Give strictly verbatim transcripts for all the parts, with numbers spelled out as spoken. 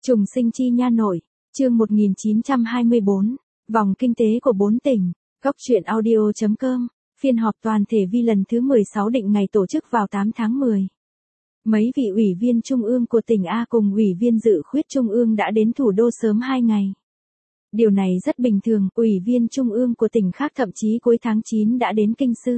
Trùng sinh chi nha nội, chương một nghìn chín trăm hai mươi bốn, vòng kinh tế của bốn tỉnh, góc truyện audio chấm com, phiên họp toàn thể vi lần thứ mười sáu định ngày tổ chức vào tám tháng mười. Mấy vị ủy viên trung ương của tỉnh A cùng ủy viên dự khuyết trung ương đã đến thủ đô sớm hai ngày. Điều này rất bình thường, ủy viên trung ương của tỉnh khác thậm chí cuối tháng chín đã đến Kinh Sư.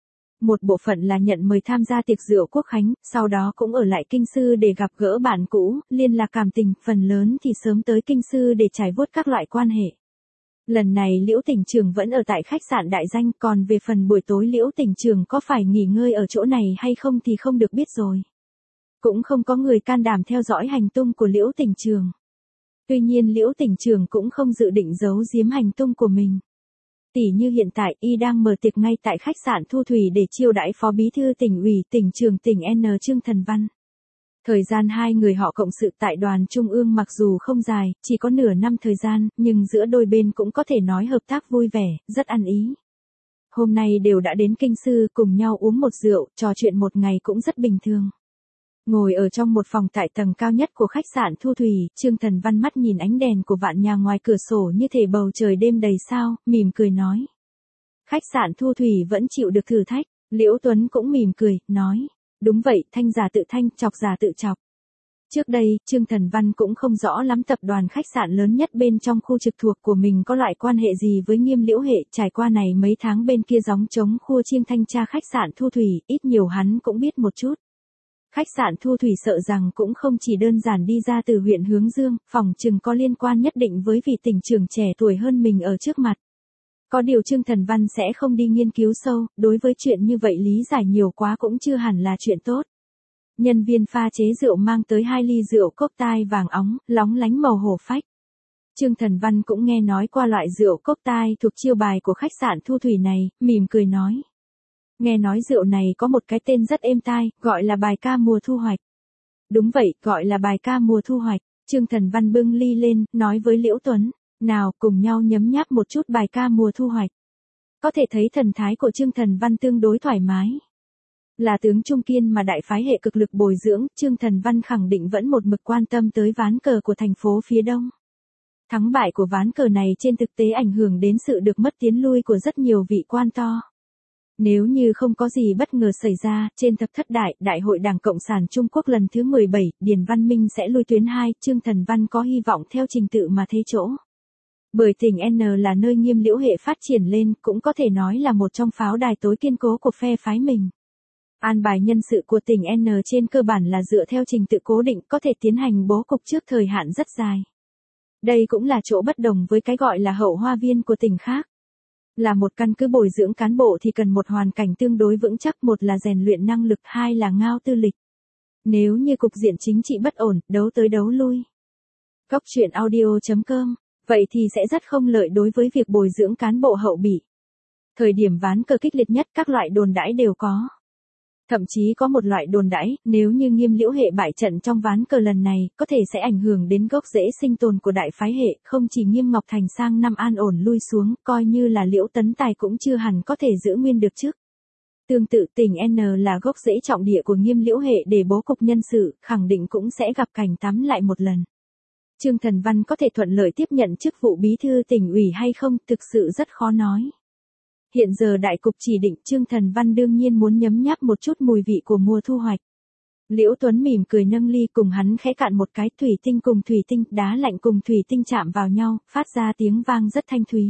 Một bộ phận là nhận mời tham gia tiệc rượu quốc khánh, sau đó cũng ở lại Kinh Sư để gặp gỡ bạn cũ, liên lạc cảm tình, phần lớn thì sớm tới Kinh Sư để trải vuốt các loại quan hệ. Lần này Liễu tỉnh trưởng vẫn ở tại khách sạn Đại Danh, còn về phần buổi tối Liễu tỉnh trưởng có phải nghỉ ngơi ở chỗ này hay không thì không được biết rồi. Cũng không có người can đảm theo dõi hành tung của Liễu tỉnh trưởng. Tuy nhiên Liễu tỉnh trưởng cũng không dự định giấu giếm hành tung của mình. Tỷ như hiện tại y đang mở tiệc ngay tại khách sạn Thu Thủy để chiêu đãi Phó Bí thư tỉnh ủy, tỉnh trưởng tỉnh N Trương Thần Văn. Thời gian hai người họ cộng sự tại đoàn trung ương mặc dù không dài, chỉ có nửa năm thời gian, nhưng giữa đôi bên cũng có thể nói hợp tác vui vẻ, rất ăn ý. Hôm nay đều đã đến Kinh Sư cùng nhau uống một rượu, trò chuyện một ngày cũng rất bình thường. Ngồi ở trong một phòng tại tầng cao nhất của khách sạn Thu Thủy, Trương Thần Văn mắt nhìn ánh đèn của vạn nhà ngoài cửa sổ như thể bầu trời đêm đầy sao, mỉm cười nói. Khách sạn Thu Thủy vẫn chịu được thử thách, Liễu Tuấn cũng mỉm cười, nói. Đúng vậy, thanh giả tự thanh, chọc giả tự chọc. Trước đây, Trương Thần Văn cũng không rõ lắm tập đoàn khách sạn lớn nhất bên trong khu trực thuộc của mình có loại quan hệ gì với Nghiêm Liễu hệ, trải qua này mấy tháng bên kia gióng trống khua chiêng thanh tra khách sạn Thu Thủy, ít nhiều hắn cũng biết một chút. Khách sạn Thu Thủy sợ rằng cũng không chỉ đơn giản đi ra từ huyện Hướng Dương, phòng chừng có liên quan nhất định với vị tỉnh trưởng trẻ tuổi hơn mình ở trước mặt. Có điều Trương Thần Văn sẽ không đi nghiên cứu sâu, đối với chuyện như vậy lý giải nhiều quá cũng chưa hẳn là chuyện tốt. Nhân viên pha chế rượu mang tới hai ly rượu cốc tai vàng óng, lóng lánh màu hổ phách. Trương Thần Văn cũng nghe nói qua loại rượu cốc tai thuộc chiêu bài của khách sạn Thu Thủy này, mỉm cười nói. Nghe nói rượu này có một cái tên rất êm tai, gọi là bài ca mùa thu hoạch. Đúng vậy, gọi là bài ca mùa thu hoạch. Trương Thần Văn bưng ly lên, nói với Liễu Tuấn. Nào, cùng nhau nhấm nháp một chút bài ca mùa thu hoạch. Có thể thấy thần thái của Trương Thần Văn tương đối thoải mái. Là tướng Trung Kiên mà đại phái hệ cực lực bồi dưỡng, Trương Thần Văn khẳng định vẫn một mực quan tâm tới ván cờ của thành phố phía đông. Thắng bại của ván cờ này trên thực tế ảnh hưởng đến sự được mất tiến lui của rất nhiều vị quan to. Nếu như không có gì bất ngờ xảy ra, trên thập thất đại, Đại hội Đảng Cộng sản Trung Quốc lần thứ mười bảy, Điền Văn Minh sẽ lui tuyến hai, Trương Thần Văn có hy vọng theo trình tự mà thế chỗ. Bởi tỉnh N là nơi Nghiêm Liễu hệ phát triển lên, cũng có thể nói là một trong pháo đài tối kiên cố của phe phái mình. An bài nhân sự của tỉnh N trên cơ bản là dựa theo trình tự cố định, có thể tiến hành bố cục trước thời hạn rất dài. Đây cũng là chỗ bất đồng với cái gọi là hậu hoa viên của tỉnh khác. Là một căn cứ bồi dưỡng cán bộ thì cần một hoàn cảnh tương đối vững chắc, một là rèn luyện năng lực, hai là ngao tư lịch. Nếu như cục diện chính trị bất ổn, đấu tới đấu lui. Góc truyện audio chấm com, vậy thì sẽ rất không lợi đối với việc bồi dưỡng cán bộ hậu bị. Thời điểm ván cờ kích liệt nhất các loại đồn đãi đều có. Thậm chí có một loại đồn đãi, nếu như Nghiêm Liễu hệ bại trận trong ván cờ lần này, có thể sẽ ảnh hưởng đến gốc rễ sinh tồn của đại phái hệ, không chỉ Nghiêm Ngọc Thành sang năm an ổn lui xuống, coi như là Liễu Tấn Tài cũng chưa hẳn có thể giữ nguyên được chức. Tương tự tỉnh N là gốc rễ trọng địa của Nghiêm Liễu hệ để bố cục nhân sự, khẳng định cũng sẽ gặp cảnh tắm lại một lần. Trương Thần Văn có thể thuận lợi tiếp nhận chức vụ bí thư tỉnh ủy hay không, thực sự rất khó nói. Hiện giờ đại cục chỉ định, Trương Thần Văn đương nhiên muốn nhấm nháp một chút mùi vị của mùa thu hoạch. Liễu Tuấn mỉm cười nâng ly cùng hắn khẽ cạn một cái, thủy tinh cùng thủy tinh, đá lạnh cùng thủy tinh chạm vào nhau, phát ra tiếng vang rất thanh thúy.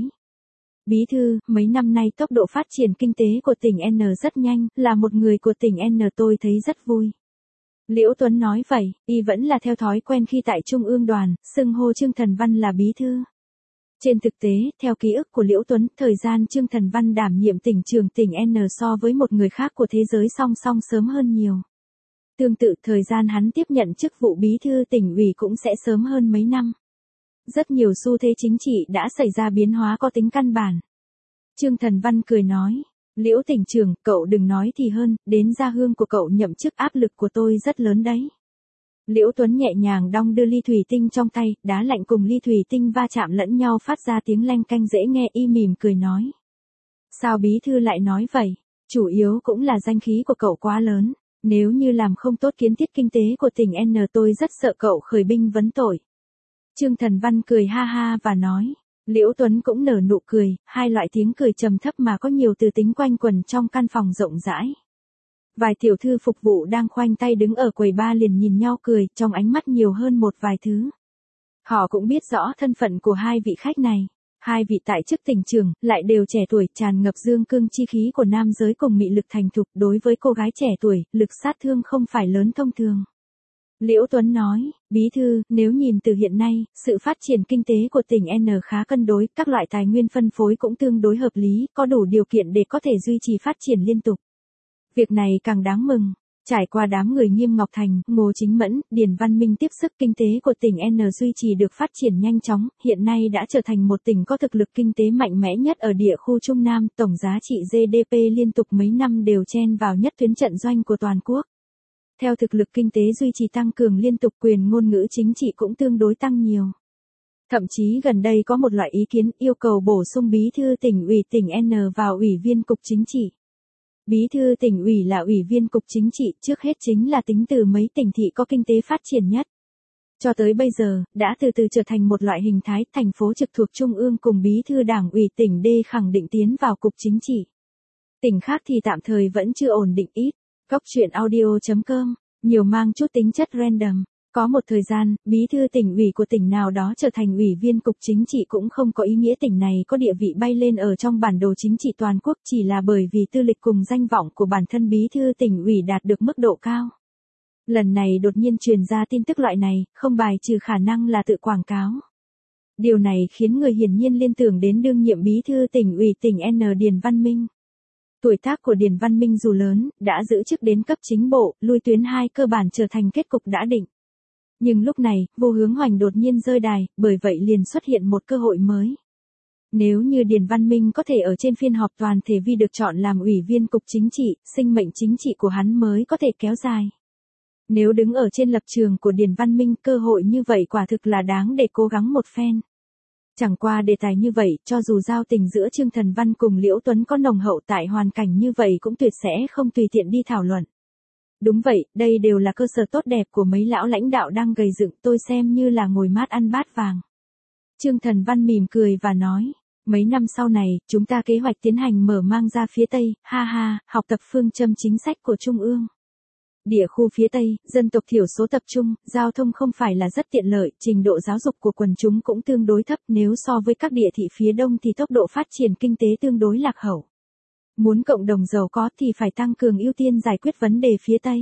Bí thư, mấy năm nay tốc độ phát triển kinh tế của tỉnh N rất nhanh, là một người của tỉnh N tôi thấy rất vui. Liễu Tuấn nói vậy, y vẫn là theo thói quen khi tại Trung ương đoàn, xưng hô Trương Thần Văn là bí thư. Trên thực tế, theo ký ức của Liễu Tuấn, thời gian Trương Thần Văn đảm nhiệm tỉnh trưởng tỉnh N so với một người khác của thế giới song song sớm hơn nhiều. Tương tự thời gian hắn tiếp nhận chức vụ bí thư tỉnh ủy cũng sẽ sớm hơn mấy năm. Rất nhiều xu thế chính trị đã xảy ra biến hóa có tính căn bản. Trương Thần Văn cười nói, Liễu tỉnh trưởng, cậu đừng nói thì hơn, đến gia hương của cậu nhậm chức áp lực của tôi rất lớn đấy. Liễu Tuấn nhẹ nhàng đong đưa ly thủy tinh trong tay, đá lạnh cùng ly thủy tinh va chạm lẫn nhau phát ra tiếng leng canh dễ nghe, y mỉm cười nói. Sao bí thư lại nói vậy? Chủ yếu cũng là danh khí của cậu quá lớn, nếu như làm không tốt kiến thiết kinh tế của tỉnh N tôi rất sợ cậu khởi binh vấn tội. Trương Thần Văn cười ha ha và nói. Liễu Tuấn cũng nở nụ cười, hai loại tiếng cười trầm thấp mà có nhiều từ tính quanh quẩn trong căn phòng rộng rãi. Vài tiểu thư phục vụ đang khoanh tay đứng ở quầy bar liền nhìn nhau cười, trong ánh mắt nhiều hơn một vài thứ. Họ cũng biết rõ thân phận của hai vị khách này. Hai vị tại chức tỉnh trưởng, lại đều trẻ tuổi, tràn ngập dương cương chi khí của nam giới cùng mị lực thành thục. Đối với cô gái trẻ tuổi, lực sát thương không phải lớn thông thường. Liễu Tuấn nói, bí thư, nếu nhìn từ hiện nay, sự phát triển kinh tế của tỉnh N khá cân đối, các loại tài nguyên phân phối cũng tương đối hợp lý, có đủ điều kiện để có thể duy trì phát triển liên tục. Việc này càng đáng mừng. Trải qua đám người Nghiêm Ngọc Thành, Ngô Chính Mẫn, Điền Văn Minh tiếp sức, kinh tế của tỉnh N duy trì được phát triển nhanh chóng, hiện nay đã trở thành một tỉnh có thực lực kinh tế mạnh mẽ nhất ở địa khu Trung Nam, tổng giá trị G D P liên tục mấy năm đều chen vào nhất tuyến trận doanh của toàn quốc. Theo thực lực kinh tế duy trì tăng cường liên tục, quyền ngôn ngữ chính trị cũng tương đối tăng nhiều. Thậm chí gần đây có một loại ý kiến yêu cầu bổ sung bí thư tỉnh ủy tỉnh N vào ủy viên cục chính trị. Bí thư tỉnh ủy là ủy viên cục chính trị, trước hết chính là tính từ mấy tỉnh thị có kinh tế phát triển nhất. Cho tới bây giờ, đã từ từ trở thành một loại hình thái, thành phố trực thuộc Trung ương cùng bí thư đảng ủy tỉnh D khẳng định tiến vào cục chính trị. Tỉnh khác thì tạm thời vẫn chưa ổn định ít. Góc truyện audio chấm com, nhiều mang chút tính chất random. Có một thời gian, bí thư tỉnh ủy của tỉnh nào đó trở thành ủy viên cục chính trị cũng không có ý nghĩa tỉnh này có địa vị bay lên ở trong bản đồ chính trị toàn quốc, chỉ là bởi vì tư lịch cùng danh vọng của bản thân bí thư tỉnh ủy đạt được mức độ cao. Lần này đột nhiên truyền ra tin tức loại này, không bài trừ khả năng là tự quảng cáo. Điều này khiến người hiển nhiên liên tưởng đến đương nhiệm bí thư tỉnh ủy tỉnh N Điền Văn Minh. Tuổi tác của Điền Văn Minh dù lớn, đã giữ chức đến cấp chính bộ, lui tuyến hai cơ bản trở thành kết cục đã định. Nhưng lúc này, Vô Hướng Hoành đột nhiên rơi đài, bởi vậy liền xuất hiện một cơ hội mới. Nếu như Điền Văn Minh có thể ở trên phiên họp toàn thể vi được chọn làm ủy viên cục chính trị, sinh mệnh chính trị của hắn mới có thể kéo dài. Nếu đứng ở trên lập trường của Điền Văn Minh, cơ hội như vậy quả thực là đáng để cố gắng một phen. Chẳng qua đề tài như vậy, cho dù giao tình giữa Trương Thần Văn cùng Liễu Tuấn có nồng hậu tại hoàn cảnh như vậy cũng tuyệt sẽ không tùy tiện đi thảo luận. Đúng vậy, đây đều là cơ sở tốt đẹp của mấy lão lãnh đạo đang gầy dựng, tôi xem như là ngồi mát ăn bát vàng. Trương Thần Văn mỉm cười và nói, mấy năm sau này, chúng ta kế hoạch tiến hành mở mang ra phía Tây, ha ha, học tập phương châm chính sách của Trung ương. Địa khu phía Tây, dân tộc thiểu số tập trung, giao thông không phải là rất tiện lợi, trình độ giáo dục của quần chúng cũng tương đối thấp, nếu so với các địa thị phía Đông thì tốc độ phát triển kinh tế tương đối lạc hậu. Muốn cộng đồng giàu có thì phải tăng cường ưu tiên giải quyết vấn đề phía Tây.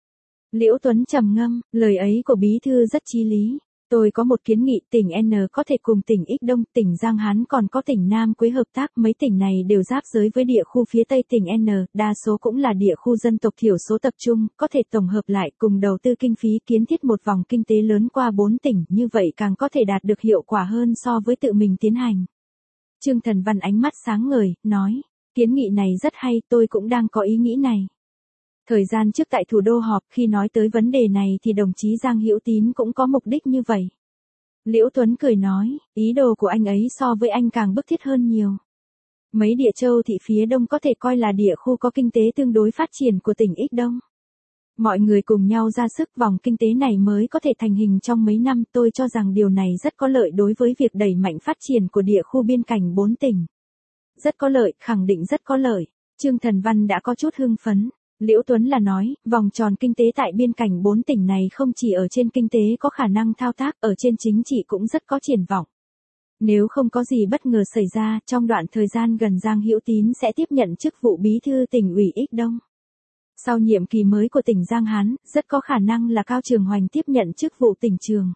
Liễu Tuấn trầm ngâm, lời ấy của bí thư rất chí lý. Tôi có một kiến nghị, tỉnh N có thể cùng tỉnh X Đông, tỉnh Giang Hán còn có tỉnh Nam Quế hợp tác, mấy tỉnh này đều giáp giới với địa khu phía Tây tỉnh N, đa số cũng là địa khu dân tộc thiểu số tập trung, có thể tổng hợp lại cùng đầu tư kinh phí kiến thiết một vòng kinh tế lớn qua bốn tỉnh, như vậy càng có thể đạt được hiệu quả hơn so với tự mình tiến hành. Trương Thần Văn ánh mắt sáng ngời, nói, kiến nghị này rất hay, tôi cũng đang có ý nghĩ này. Thời gian trước tại thủ đô họp, khi nói tới vấn đề này thì đồng chí Giang Hữu Tín cũng có mục đích như vậy. Liễu Tuấn cười nói, ý đồ của anh ấy so với anh càng bức thiết hơn nhiều. Mấy địa châu thị phía Đông có thể coi là địa khu có kinh tế tương đối phát triển của tỉnh X Đông. Mọi người cùng nhau ra sức, vòng kinh tế này mới có thể thành hình trong mấy năm, tôi cho rằng điều này rất có lợi đối với việc đẩy mạnh phát triển của địa khu biên cảnh bốn tỉnh. Rất có lợi, khẳng định rất có lợi. Trương Thần Văn đã có chút hưng phấn. Liễu Tuấn là nói, vòng tròn kinh tế tại biên cảnh bốn tỉnh này không chỉ ở trên kinh tế có khả năng thao tác, ở trên chính trị cũng rất có triển vọng. Nếu không có gì bất ngờ xảy ra, trong đoạn thời gian gần Giang Hữu Tín sẽ tiếp nhận chức vụ bí thư tỉnh ủy X Đông. Sau nhiệm kỳ mới của tỉnh Giang Hán, rất có khả năng là Cao Trường Hoành tiếp nhận chức vụ tỉnh trường.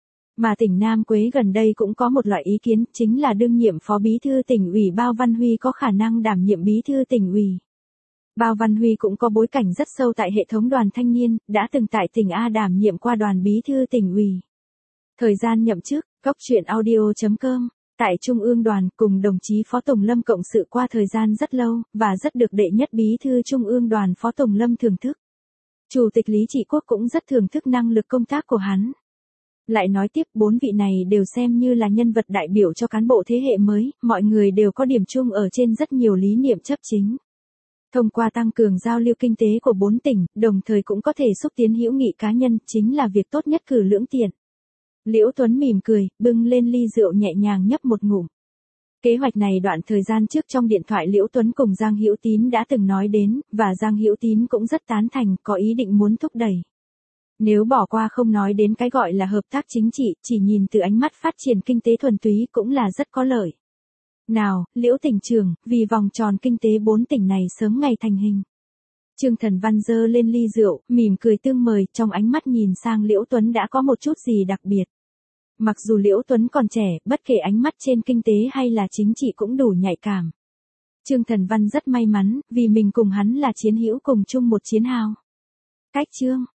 Mà tỉnh Nam Quế gần đây cũng có một loại ý kiến, chính là đương nhiệm phó bí thư tỉnh ủy Bao Văn Huy có khả năng đảm nhiệm bí thư tỉnh ủy. Bao Văn Huy cũng có bối cảnh rất sâu tại hệ thống đoàn thanh niên, đã từng tại tỉnh A đảm nhiệm qua đoàn bí thư tỉnh ủy. Thời gian nhậm chức, góc truyện audio chấm com, tại Trung ương đoàn cùng đồng chí Phó Tùng Lâm cộng sự qua thời gian rất lâu, và rất được đệ nhất bí thư Trung ương đoàn Phó Tùng Lâm thưởng thức. Chủ tịch Lý Trị Quốc cũng rất thưởng thức năng lực công tác của hắn. Lại nói tiếp, bốn vị này đều xem như là nhân vật đại biểu cho cán bộ thế hệ mới, mọi người đều có điểm chung ở trên rất nhiều lý niệm chấp chính. Thông qua tăng cường giao lưu kinh tế của bốn tỉnh, đồng thời cũng có thể xúc tiến hữu nghị cá nhân, chính là việc tốt nhất cử lưỡng tiện. Liễu Tuấn mỉm cười, bưng lên ly rượu nhẹ nhàng nhấp một ngụm. Kế hoạch này đoạn thời gian trước trong điện thoại Liễu Tuấn cùng Giang Hữu Tín đã từng nói đến, và Giang Hữu Tín cũng rất tán thành, có ý định muốn thúc đẩy. Nếu bỏ qua không nói đến cái gọi là hợp tác chính trị, chỉ nhìn từ ánh mắt phát triển kinh tế thuần túy cũng là rất có lợi. Nào, Liễu tỉnh trưởng, vì vòng tròn kinh tế bốn tỉnh này sớm ngày thành hình. Trương Thần Văn giơ lên ly rượu, mỉm cười tương mời, trong ánh mắt nhìn sang Liễu Tuấn đã có một chút gì đặc biệt. Mặc dù Liễu Tuấn còn trẻ, bất kể ánh mắt trên kinh tế hay là chính trị cũng đủ nhạy cảm. Trương Thần Văn rất may mắn, vì mình cùng hắn là chiến hữu cùng chung một chiến hào. Cách Trương